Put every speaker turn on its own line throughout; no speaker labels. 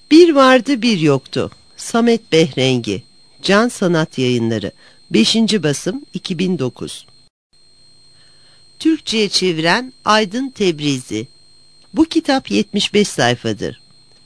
Bir vardı bir yoktu. Samet Behrengi. Can Sanat Yayınları. 5. basım 2009. Türkçe'ye çeviren Aydın Tebrizi. Bu kitap 75 sayfadır.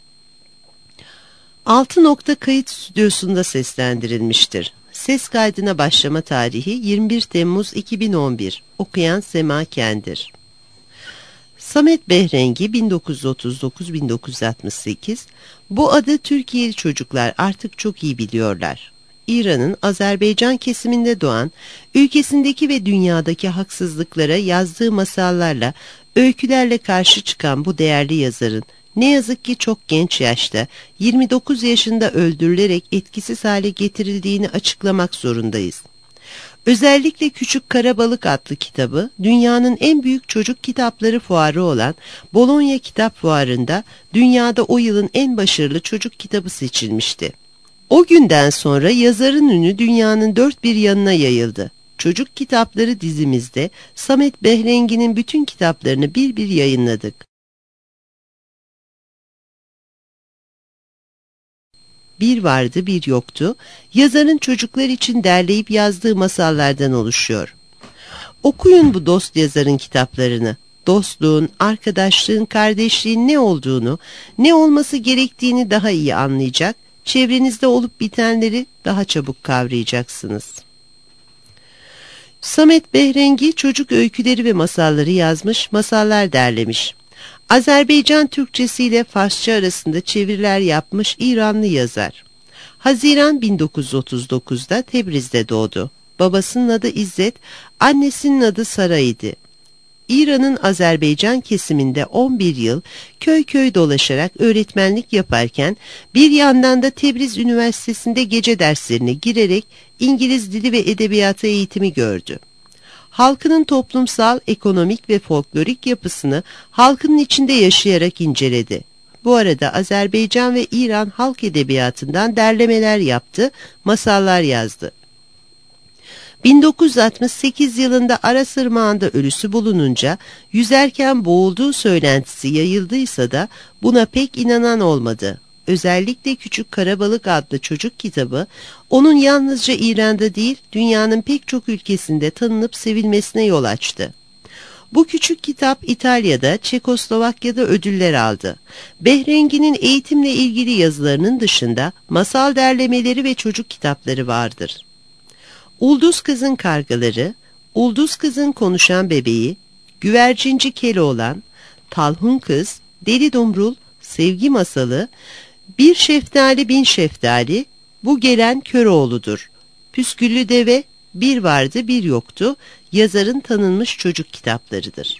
6 nokta kayıt stüdyosunda seslendirilmiştir. Ses kaydına başlama tarihi 21 Temmuz 2011. Okuyan Sema Kendir. Samet Behrengi 1939-1968. Bu adı Türkiye'li çocuklar artık çok iyi biliyorlar. İran'ın Azerbaycan kesiminde doğan, ülkesindeki ve dünyadaki haksızlıklara yazdığı masallarla, öykülerle karşı çıkan bu değerli yazarın ne yazık ki çok genç yaşta, 29 yaşında öldürülerek etkisiz hale getirildiğini açıklamak zorundayız. Özellikle Küçük Karabalık adlı kitabı, dünyanın en büyük çocuk kitapları fuarı olan Bologna Kitap Fuarı'nda dünyada o yılın en başarılı çocuk kitabı seçilmişti. O günden sonra yazarın ünü dünyanın dört bir yanına yayıldı. Çocuk kitapları dizimizde Samet Behrengi'nin bütün kitaplarını bir bir yayınladık. Bir vardı bir yoktu, yazarın çocuklar için derleyip yazdığı masallardan oluşuyor. Okuyun bu dost yazarın kitaplarını. Dostluğun, arkadaşlığın, kardeşliğin ne olduğunu, ne olması gerektiğini daha iyi anlayacak, çevrenizde olup bitenleri daha çabuk kavrayacaksınız. Samet Behrengi çocuk öyküleri ve masalları yazmış, masallar derlemiş. Azerbaycan Türkçesi ile Farsça arasında çeviriler yapmış İranlı yazar. Haziran 1939'da Tebriz'de doğdu. Babasının adı İzzet, annesinin adı Sara idi. İran'ın Azerbaycan kesiminde 11 yıl köy köy dolaşarak öğretmenlik yaparken bir yandan da Tebriz Üniversitesi'nde gece derslerine girerek İngiliz dili ve edebiyatı eğitimi gördü. Halkının toplumsal, ekonomik ve folklorik yapısını halkının içinde yaşayarak inceledi. Bu arada Azerbaycan ve İran halk edebiyatından derlemeler yaptı, masallar yazdı. 1968 yılında Aras Irmağı'nda ölüsü bulununca yüzerken boğulduğu söylentisi yayıldıysa da buna pek inanan olmadı. Özellikle Küçük Karabalık adlı çocuk kitabı onun yalnızca İran'da değil dünyanın pek çok ülkesinde tanınıp sevilmesine yol açtı. Bu küçük kitap İtalya'da, Çekoslovakya'da ödüller aldı. Behrengi'nin eğitimle ilgili yazılarının dışında masal derlemeleri ve çocuk kitapları vardır. Ulduz Kızın Kargaları, Ulduz Kızın Konuşan Bebeği, Güvercinci Keloğlan, Talhun Kız, Deli Dumrul, Sevgi Masalı, Bir Şeftali Bin Şeftali, Bu Gelen Köroğlu'dur. Püsküllü Deve, Bir Vardı Bir Yoktu, yazarın tanınmış çocuk kitaplarıdır.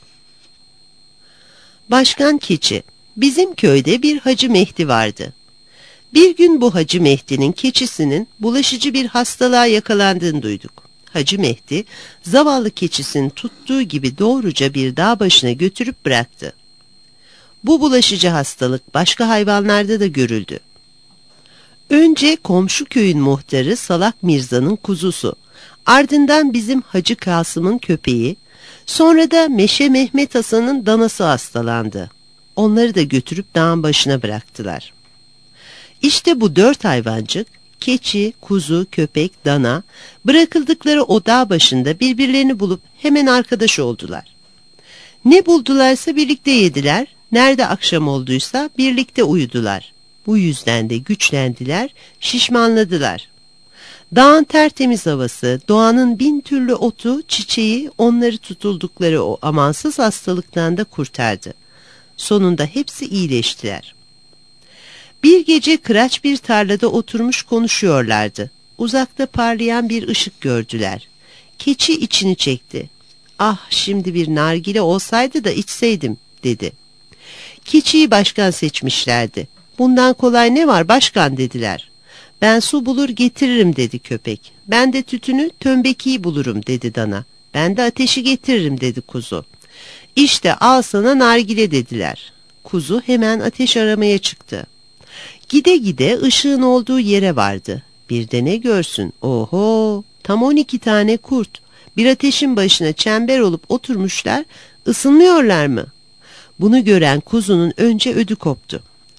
Başkan Keçi. Bizim köyde bir Hacı Mehdi vardı. Bir gün bu Hacı Mehdi'nin keçisinin bulaşıcı bir hastalığa yakalandığını duyduk. Hacı Mehdi, zavallı keçisini tuttuğu gibi doğruca bir dağ başına götürüp bıraktı. Bu bulaşıcı hastalık başka hayvanlarda da görüldü. Önce komşu köyün muhtarı Salak Mirza'nın kuzusu, ardından bizim Hacı Kasım'ın köpeği, sonra da Meşe Mehmet Hasan'ın danası hastalandı. Onları da götürüp dağın başına bıraktılar. İşte bu dört hayvancık, keçi, kuzu, köpek, dana, bırakıldıkları o dağ başında birbirlerini bulup hemen arkadaş oldular. Ne buldularsa birlikte yediler, nerede akşam olduysa birlikte uyudular. Bu yüzden de güçlendiler, şişmanladılar. Dağın tertemiz havası, doğanın bin türlü otu, çiçeği onları tutuldukları o amansız hastalıktan da kurtardı. Sonunda hepsi iyileştiler. Bir gece kıraç bir tarlada oturmuş konuşuyorlardı. Uzakta parlayan bir ışık gördüler. Keçi içini çekti. "Ah, şimdi bir nargile olsaydı da içseydim," dedi. Keçiyi başkan seçmişlerdi. "Bundan kolay ne var başkan?" dediler. "Ben su bulur getiririm," dedi köpek. "Ben de tütünü, tömbekiyi bulurum," dedi dana. "Ben de ateşi getiririm," dedi kuzu. "İşte al sana nargile," dediler. Kuzu hemen ateş aramaya çıktı. Gide gide ışığın olduğu yere vardı. Bir de ne görsün? Oho! Tam 12 tane kurt. Bir ateşin başına çember olup oturmuşlar, ısınmıyorlar mı? Bunu gören kuzunun önce ödü koptu.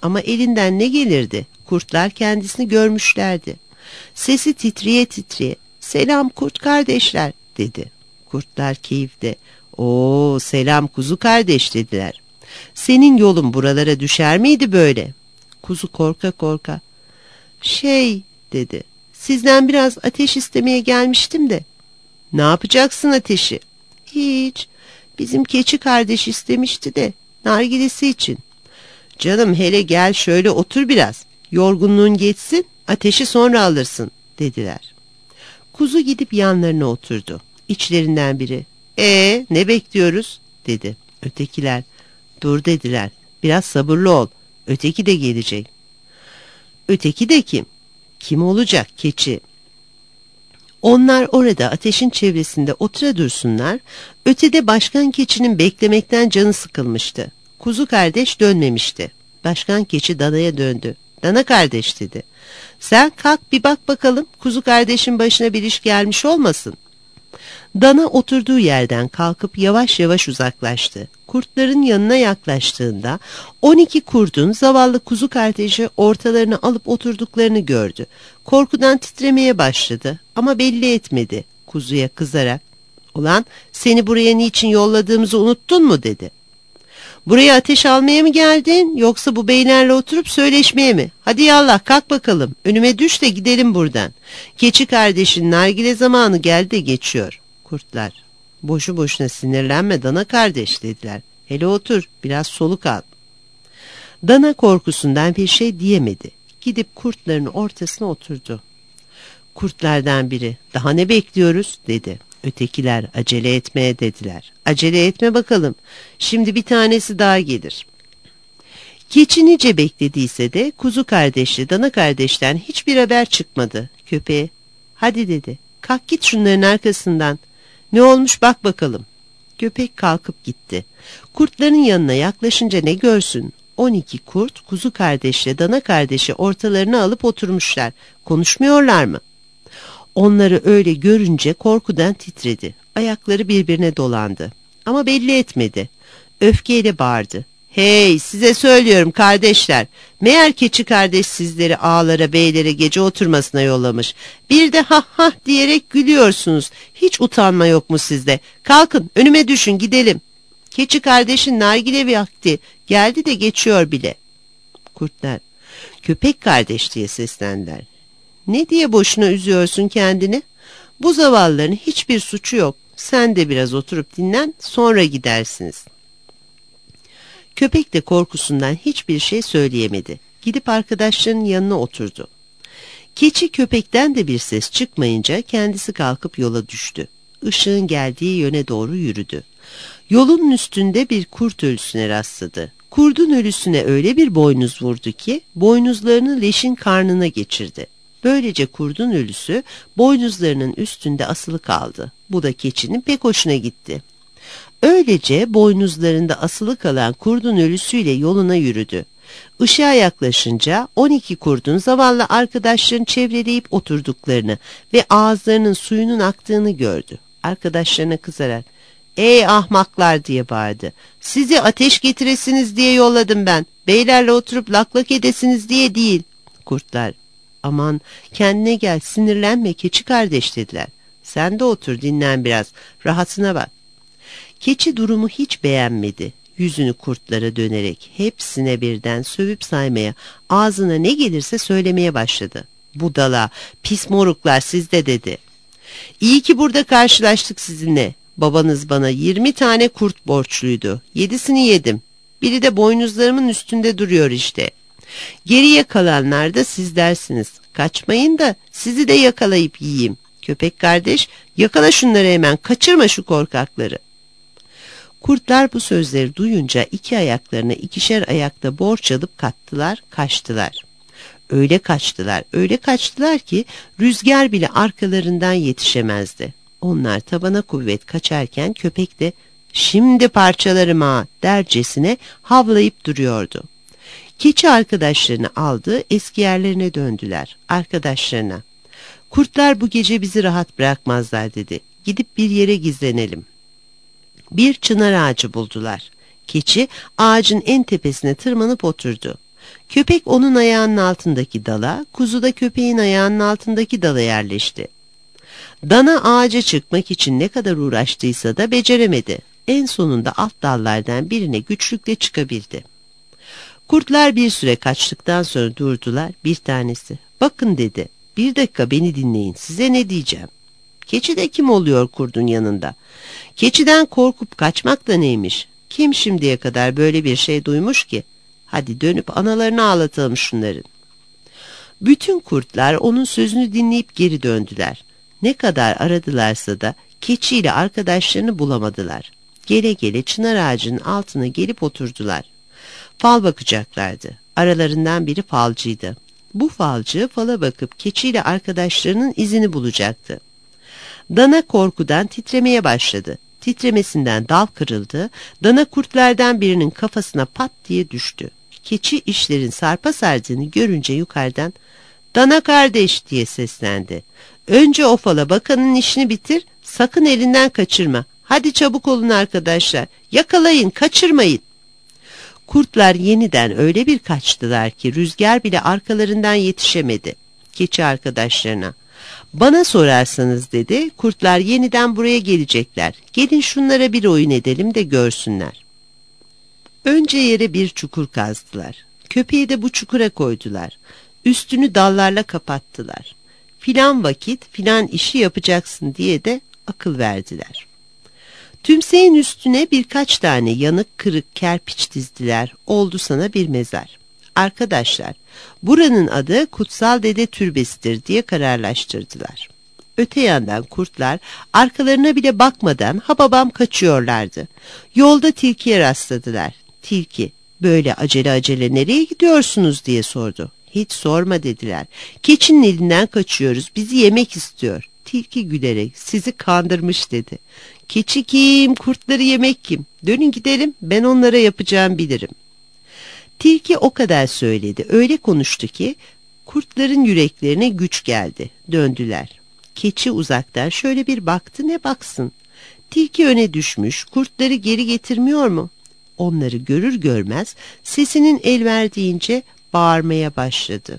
Ama elinden ne gelirdi? Kurtlar kendisini görmüşlerdi. Sesi titriye titriye, "Selam kurt kardeşler," dedi. Kurtlar keyifle, "Oo, selam kuzu kardeş," dediler. "Senin yolun buralara düşer miydi böyle?" Kuzu korka korka, dedi, "sizden biraz ateş istemeye gelmiştim de." "Ne yapacaksın ateşi?" "Hiç, bizim keçi kardeş istemişti de, nargilesi için." "Canım, hele gel şöyle otur biraz, yorgunluğun geçsin, ateşi sonra alırsın," dediler. Kuzu gidip yanlarına oturdu. İçlerinden biri, ne bekliyoruz?" dedi. Ötekiler, "Dur," dediler, "biraz sabırlı ol, öteki de gelecek." "Öteki de kim?" "Kim olacak? Keçi." Onlar orada ateşin çevresinde otura dursunlar, ötede başkan keçinin beklemekten canı sıkılmıştı. Kuzu kardeş dönmemişti. Başkan keçi danaya döndü. "Dana kardeş," dedi, "sen kalk bir bak bakalım, kuzu kardeşin başına bir iş gelmiş olmasın." Dana oturduğu yerden kalkıp yavaş yavaş uzaklaştı. Kurtların yanına yaklaştığında 12 kurdun zavallı kuzu kardeşi ortalarına alıp oturduklarını gördü. Korkudan titremeye başladı ama belli etmedi. Kuzuya kızarak, "Ulan, seni buraya niçin yolladığımızı unuttun mu?" dedi. "Buraya ateş almaya mı geldin, yoksa bu beylerle oturup söyleşmeye mi? Hadi yallah, kalk bakalım, önüme düş de gidelim buradan. Keçi kardeşin nargile zamanı geldi de geçiyor." Kurtlar, "Boşu boşuna sinirlenme dana kardeş," dediler. "Hele otur, biraz soluk al." Dana korkusundan bir şey diyemedi. Gidip kurtların ortasına oturdu. Kurtlardan biri, "Daha ne bekliyoruz?" dedi. Ötekiler, "Acele etmeye," dediler. "Acele etme bakalım, şimdi bir tanesi daha gelir." Keçi nice beklediyse de kuzu kardeşle dana kardeşten hiçbir haber çıkmadı. Köpeğe, "Hadi," dedi, "kalk git şunların arkasından. Ne olmuş bak bakalım." Köpek kalkıp gitti. Kurtların yanına yaklaşınca ne görsün? 12 kurt kuzu kardeşle dana kardeşi ortalarına alıp oturmuşlar. Konuşmuyorlar mı? Onları öyle görünce korkudan titredi. Ayakları birbirine dolandı. Ama belli etmedi. Öfkeyle bağırdı. "Hey, size söylüyorum kardeşler. Meğer keçi kardeş sizleri ağalara beylere gece oturmasına yollamış. Bir de ha ha diyerek gülüyorsunuz. Hiç utanma yok mu sizde? Kalkın, önüme düşün, gidelim. Keçi kardeşin nargile vakti geldi de geçiyor bile." Kurtlar, "Köpek kardeş," diye seslendiler. "Ne diye boşuna üzüyorsun kendini? Bu zavallıların hiçbir suçu yok. Sen de biraz oturup dinlen, sonra gidersiniz." Köpek de korkusundan hiçbir şey söyleyemedi. Gidip arkadaşlarının yanına oturdu. Keçi köpekten de bir ses çıkmayınca kendisi kalkıp yola düştü. Işığın geldiği yöne doğru yürüdü. Yolun üstünde bir kurt ölüsüne rastladı. Kurdun ölüsüne öyle bir boynuz vurdu ki boynuzlarını leşin karnına geçirdi. Böylece kurdun ölüsü boynuzlarının üstünde asılı kaldı. Bu da keçinin pek hoşuna gitti. Öylece boynuzlarında asılı kalan kurdun ölüsüyle yoluna yürüdü. Işığa yaklaşınca 12 kurdun zavallı arkadaşlarını çevreleyip oturduklarını ve ağızlarının suyunun aktığını gördü. Arkadaşlarına kızarak, "Ey ahmaklar," diye bağırdı. "Sizi ateş getiresiniz diye yolladım ben. Beylerle oturup lak lak edesiniz diye değil." Kurtlar, "Aman kendine gel, sinirlenme keçi kardeş," dediler. "Sen de otur, dinlen biraz, rahatına bak." Keçi durumu hiç beğenmedi. Yüzünü kurtlara dönerek hepsine birden sövüp saymaya, ağzına ne gelirse söylemeye başladı. "Budala, pis moruklar sizde," dedi. "İyi ki burada karşılaştık sizinle. Babanız bana 20 tane kurt borçluydu. 7'sini yedim. Biri de boynuzlarımın üstünde duruyor işte. Geriye kalanlar da siz dersiniz. Kaçmayın da sizi de yakalayıp yiyeyim. Köpek kardeş, yakala şunları hemen, kaçırma şu korkakları." Kurtlar bu sözleri duyunca iki ayaklarına ikişer ayakta borç alıp kattılar, kaçtılar. Öyle kaçtılar ki rüzgar bile arkalarından yetişemezdi. Onlar tabana kuvvet kaçarken köpek de "Şimdi parçalarım ha," dercesine havlayıp duruyordu. Keçi arkadaşlarını aldı, eski yerlerine döndüler. Arkadaşlarına, "Kurtlar bu gece bizi rahat bırakmazlar," dedi. "Gidip bir yere gizlenelim." Bir çınar ağacı buldular. Keçi ağacın en tepesine tırmanıp oturdu. Köpek onun ayağının altındaki dala, kuzu da köpeğin ayağının altındaki dala yerleşti. Dana ağaca çıkmak için ne kadar uğraştıysa da beceremedi. En sonunda alt dallardan birine güçlükle çıkabildi. Kurtlar bir süre kaçtıktan sonra durdular. Bir tanesi, "Bakın," dedi, "bir dakika beni dinleyin, size ne diyeceğim." "Keçi de kim oluyor kurdun yanında? Keçiden korkup kaçmak da neymiş? Kim şimdiye kadar böyle bir şey duymuş ki? Hadi dönüp analarını ağlatalım şunların." Bütün kurtlar onun sözünü dinleyip geri döndüler. Ne kadar aradılarsa da keçiyle arkadaşlarını bulamadılar. Gele gele çınar ağacının altına gelip oturdular. Fal bakacaklardı. Aralarından biri falcıydı. Bu falcı fala bakıp keçiyle arkadaşlarının izini bulacaktı. Dana korkudan titremeye başladı. Titremesinden dal kırıldı. Dana kurtlardan birinin kafasına pat diye düştü. Keçi işlerin sarpa sardığını görünce yukarıdan, "Dana kardeş," diye seslendi. "Önce o fala bakanın işini bitir, sakın elinden kaçırma. Hadi çabuk olun arkadaşlar, yakalayın, kaçırmayın." Kurtlar yeniden öyle bir kaçtılar ki rüzgar bile arkalarından yetişemedi. Keçi arkadaşlarına, "Bana sorarsanız," dedi, "kurtlar yeniden buraya gelecekler. Gelin şunlara bir oyun edelim de görsünler." Önce yere bir çukur kazdılar. Köpeği de bu çukura koydular. Üstünü dallarla kapattılar. Filan vakit filan işi yapacaksın diye de akıl verdiler. Tümseyin üstüne birkaç tane yanık kırık kerpiç dizdiler. Oldu sana bir mezar. Arkadaşlar, buranın adı Kutsal Dede Türbesi'dir diye kararlaştırdılar. Öte yandan kurtlar arkalarına bile bakmadan hababam kaçıyorlardı. Yolda tilkiye rastladılar. Tilki, "Böyle acele acele nereye gidiyorsunuz?" diye sordu. "Hiç sorma," dediler. "Keçinin elinden kaçıyoruz, bizi yemek istiyor." Tilki gülerek, "Sizi kandırmış," dedi. "Keçi kim, kurtları yemek kim? Dönün gidelim, ben onlara yapacağım bilirim." Tilki o kadar söyledi, öyle konuştu ki kurtların yüreklerine güç geldi. Döndüler. Keçi uzaktan şöyle bir baktı, ne baksın. Tilki öne düşmüş, kurtları geri getirmiyor mu? Onları görür görmez sesinin el verdiğince bağırmaya başladı.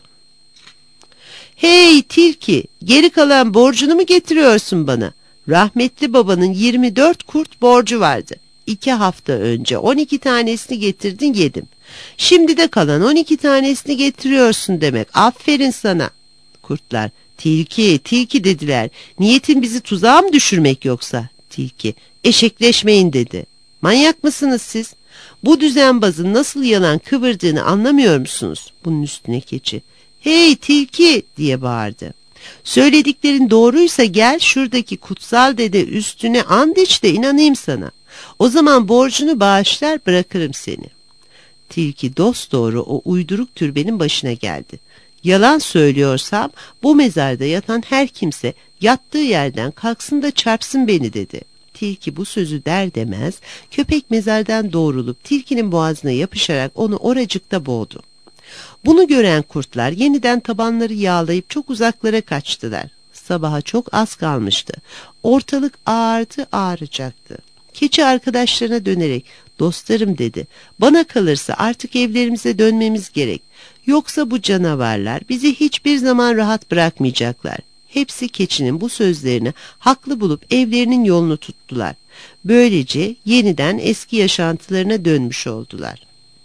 "Hey tilki, geri kalan borcunu mu getiriyorsun bana? Rahmetli babanın 24 kurt borcu vardı. 2 hafta önce 12 tanesini getirdin, yedim. Şimdi de kalan 12 tanesini getiriyorsun demek. Aferin sana." Kurtlar, "Tilki, tilki," dediler. "Niyetin bizi tuzağa mı düşürmek yoksa?" Tilki, "Eşekleşmeyin," dedi. "Manyak mısınız siz? Bu düzenbazın nasıl yalan kıvırdığını anlamıyor musunuz?" Bunun üstüne keçi, "Hey tilki," diye bağırdı. "Söylediklerin doğruysa gel şuradaki kutsal dede üstüne and iç de inanayım sana. O zaman borcunu bağışlar, bırakırım seni." Tilki dosdoğru o uyduruk türbenin başına geldi. "Yalan söylüyorsam bu mezarda yatan her kimse yattığı yerden kalksın da çarpsın beni," dedi. Tilki bu sözü der demez köpek mezardan doğrulup tilkinin boğazına yapışarak onu oracıkta boğdu. Bunu gören kurtlar yeniden tabanları yağlayıp çok uzaklara kaçtılar. Sabaha çok az kalmıştı. Ortalık ağardı ağaracaktı. Keçi arkadaşlarına dönerek, "Dostlarım," dedi, "bana kalırsa artık evlerimize dönmemiz gerek. Yoksa bu canavarlar bizi hiçbir zaman rahat bırakmayacaklar." Hepsi keçinin bu sözlerini haklı bulup evlerinin yolunu tuttular. Böylece yeniden eski yaşantılarına dönmüş oldular.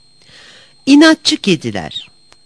İnatçı kediler.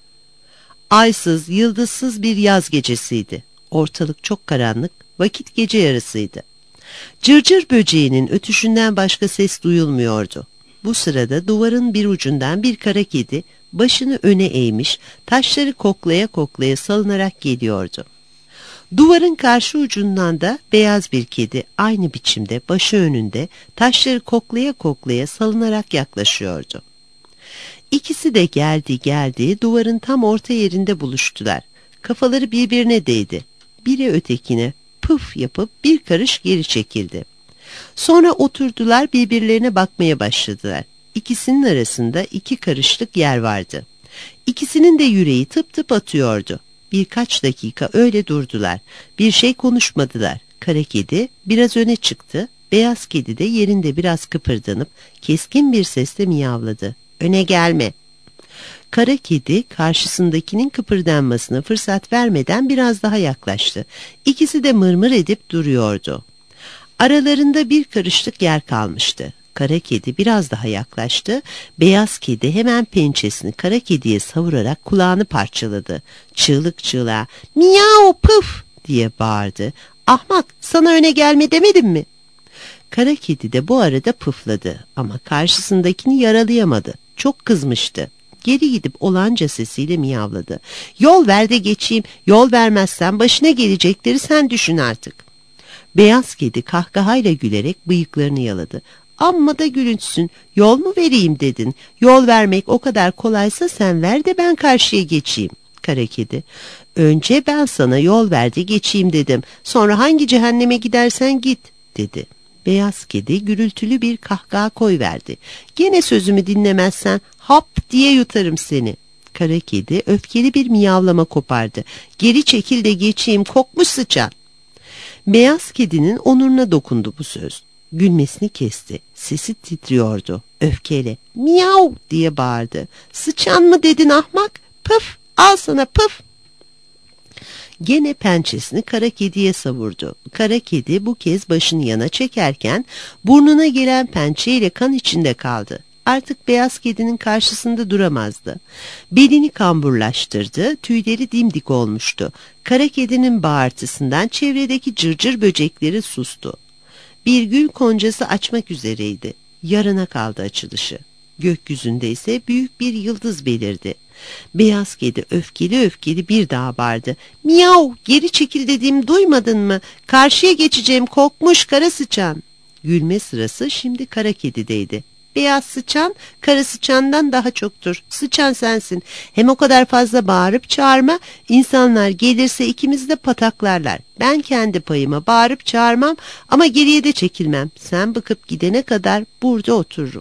Aysız, yıldızsız bir yaz gecesiydi. Ortalık çok karanlık, vakit gece yarısıydı. Cırcır böceğinin ötüşünden başka ses duyulmuyordu. Bu sırada duvarın bir ucundan bir kara kedi başını öne eğmiş, taşları koklaya koklaya salınarak geliyordu. Duvarın karşı ucundan da beyaz bir kedi aynı biçimde başı önünde taşları koklaya koklaya salınarak yaklaşıyordu. İkisi de geldi duvarın tam orta yerinde buluştular. Kafaları birbirine değdi. Biri ötekine pıf yapıp bir karış geri çekildi. Sonra oturdular, birbirlerine bakmaya başladılar. İkisinin arasında 2 karışlık yer vardı. İkisinin de yüreği tıp tıp atıyordu. Birkaç dakika öyle durdular. Bir şey konuşmadılar. Kara kedi biraz öne çıktı. Beyaz kedi de yerinde biraz kıpırdanıp keskin bir sesle miyavladı. "Öne gelme." Kara kedi karşısındakinin kıpırdanmasına fırsat vermeden biraz daha yaklaştı. İkisi de mırmır edip duruyordu. Aralarında bir karışlık yer kalmıştı. Kara kedi biraz daha yaklaştı. Beyaz kedi hemen pençesini kara kediye savurarak kulağını parçaladı. Çığlık çığlığa "Miyav pıf!" diye bağırdı. "Ahmak, sana öne gelme demedim mi?" Kara kedi de bu arada pıfladı ama karşısındakini yaralayamadı. Çok kızmıştı. Geri gidip olanca sesiyle miyavladı. "Yol ver de geçeyim. Yol vermezsen başına gelecekleri sen düşün artık." Beyaz kedi kahkahayla gülerek bıyıklarını yaladı. "Amma da gülünçsün. Yol mu vereyim dedin? Yol vermek o kadar kolaysa sen ver de ben karşıya geçeyim." Kara kedi, "Önce ben sana yol ver de geçeyim dedim. Sonra hangi cehenneme gidersen git," dedi. Beyaz kedi gürültülü bir kahkaha koyverdi. "Gene sözümü dinlemezsen hap diye yutarım seni." Kara kedi öfkeli bir miyavlama kopardı. "Geri çekil de geçeyim, kokmuş sıçan." Beyaz kedinin onuruna dokundu bu söz. Gülmesini kesti. Sesi titriyordu. Öfkeyle "Miyav!" diye bağırdı. "Sıçan mı dedin ahmak? Pıf! Al sana pıf!" Gene pençesini kara kediye savurdu. Kara kedi bu kez başını yana çekerken burnuna gelen pençeyle kan içinde kaldı. Artık beyaz kedinin karşısında duramazdı. Belini kamburlaştırdı, tüyleri dimdik olmuştu. Kara kedinin bağırtısından çevredeki cırcır böcekleri sustu. Bir gül koncası açmak üzereydi. Yarına kaldı açılışı. Gökyüzünde ise büyük bir yıldız belirdi. Beyaz kedi öfkeli öfkeli bir daha bağırdı. "Miyav! Geri çekil dediğimi duymadın mı? Karşıya geçeceğim, kokmuş kara sıçan." Gülme sırası şimdi kara kedideydi. "Beyaz sıçan kara sıçandan daha çoktur. Sıçan sensin. Hem o kadar fazla bağırıp çağırma. İnsanlar gelirse ikimizi de pataklarlar. Ben kendi payıma bağırıp çağırmam ama geriye de çekilmem. Sen bıkıp gidene kadar burada otururum."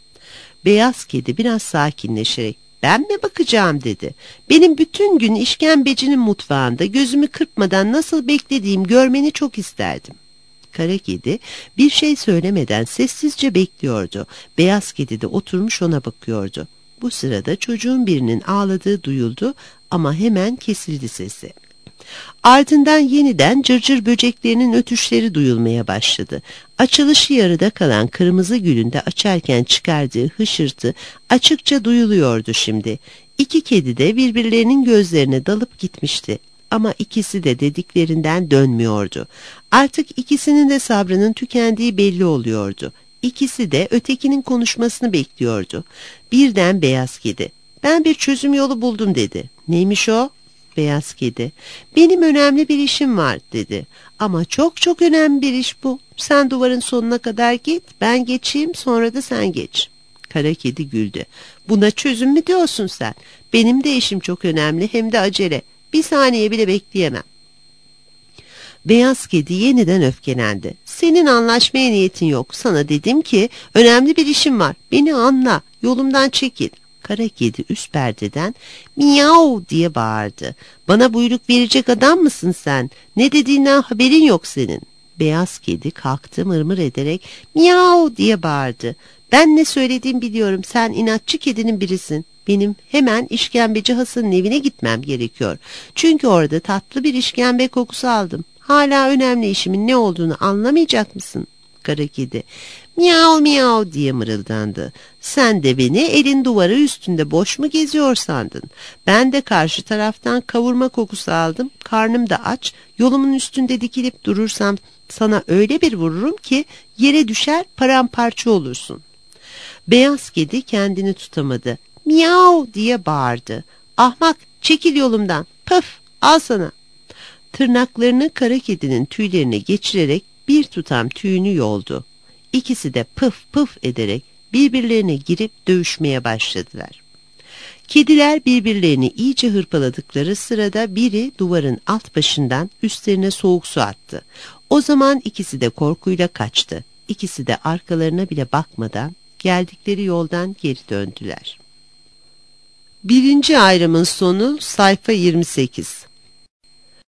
Beyaz kedi biraz sakinleşerek "Ben mi bakacağım?" dedi. "Benim bütün gün işkembecinin mutfağında gözümü kırpmadan nasıl beklediğim görmeni çok isterdim." Kara kedi bir şey söylemeden sessizce bekliyordu. Beyaz kedi de oturmuş ona bakıyordu. Bu sırada çocuğun birinin ağladığı duyuldu ama hemen kesildi sesi. Ardından yeniden cırcır böceklerinin ötüşleri duyulmaya başladı. Açılışı yarıda kalan kırmızı gülün de açarken çıkardığı hışırtı açıkça duyuluyordu şimdi. İki kedi de birbirlerinin gözlerine dalıp gitmişti. Ama ikisi de dediklerinden dönmüyordu. Artık ikisinin de sabrının tükendiği belli oluyordu. İkisi de ötekinin konuşmasını bekliyordu. Birden beyaz kedi, "Ben bir çözüm yolu buldum," dedi. "Neymiş o?" Beyaz kedi, "Benim önemli bir işim var," dedi. "Ama çok çok önemli bir iş bu. Sen duvarın sonuna kadar git, ben geçeyim, sonra da sen geç." Kara kedi güldü. "Buna çözüm mü diyorsun sen? Benim de işim çok önemli, hem de acele. Bir saniye bile bekleyemem." Beyaz kedi yeniden öfkelendi. "Senin anlaşmaya niyetin yok. Sana dedim ki önemli bir işim var. Beni anla, yolumdan çekil." Kara kedi üst perdeden "Miyav!" diye bağırdı. "Bana buyruk verecek adam mısın sen? Ne dediğinden haberin yok senin." Beyaz kedi kalktı mırmır ederek "Miyav!" diye bağırdı. "Ben ne söylediğimi biliyorum. Sen inatçı kedinin birisin. Benim hemen işkembeci Hasan'ın evine gitmem gerekiyor. Çünkü orada tatlı bir işkembe kokusu aldım. Hala önemli işimin ne olduğunu anlamayacak mısın?" Kara kedi "Miyav miyav" diye mırıldandı. "Sen de beni elin duvarı üstünde boş mu geziyor sandın? Ben de karşı taraftan kavurma kokusu aldım. Karnım da aç. Yolumun üstünde dikilip durursam sana öyle bir vururum ki yere düşer, paramparça olursun." Beyaz kedi kendini tutamadı. "Miyav" diye bağırdı. "Ahmak, çekil yolumdan. Pıf, al sana." Tırnaklarını kara kedinin tüylerine geçirerek bir tutam tüyünü yoldu. İkisi de pıf pıf ederek birbirlerine girip dövüşmeye başladılar. Kediler birbirlerini iyice hırpaladıkları sırada biri duvarın alt başından üstlerine soğuk su attı. O zaman ikisi de korkuyla kaçtı. İkisi de arkalarına bile bakmadan geldikleri yoldan geri döndüler. Birinci ayrımın sonu sayfa 28.